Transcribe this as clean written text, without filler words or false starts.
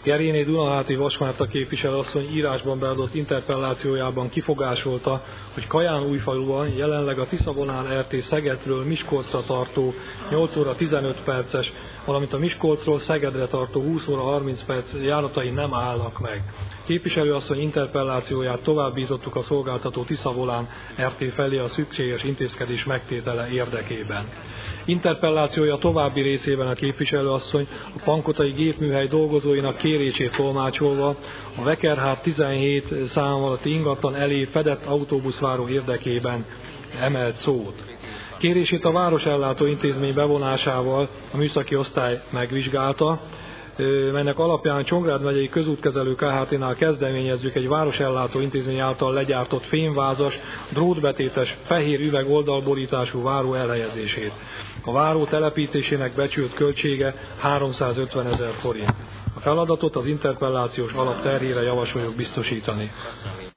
Geréné Dunaháti Vas-Márta képviselőasszony írásban beadott interpellációjában kifogásolta, hogy Kaján-Újfaluban jelenleg a Tiszavonán RT Szegedről Miskolcra tartó 8 óra 15 perces, valamint a Miskolcról Szegedre tartó 20 óra 30 perc járatai nem állnak meg. Képviselőasszony interpellációját továbbítottuk a szolgáltató Tiszavonán RT felé a szükséges intézkedés megtétele érdekében. Interpellációja további részében a képviselőasszony a Pankotai gépműhely dolgozóinak kérését tolmácsolva a Vekerhát 17 szám alatti ingatlan elé fedett autóbuszváró érdekében emelt szót. Kérését a Városellátó Intézmény bevonásával a műszaki osztály megvizsgálta, melynek alapján Csongrád megyei közútkezelő Kft-nál kezdeményezzük egy Városellátó Intézmény által legyártott fémvázas, drótbetétes, fehér üveg oldalborítású váró elhelyezését. A váró telepítésének becsült költsége 350 000 forint. A feladatot az interpellációs alap terhére javasoljuk biztosítani.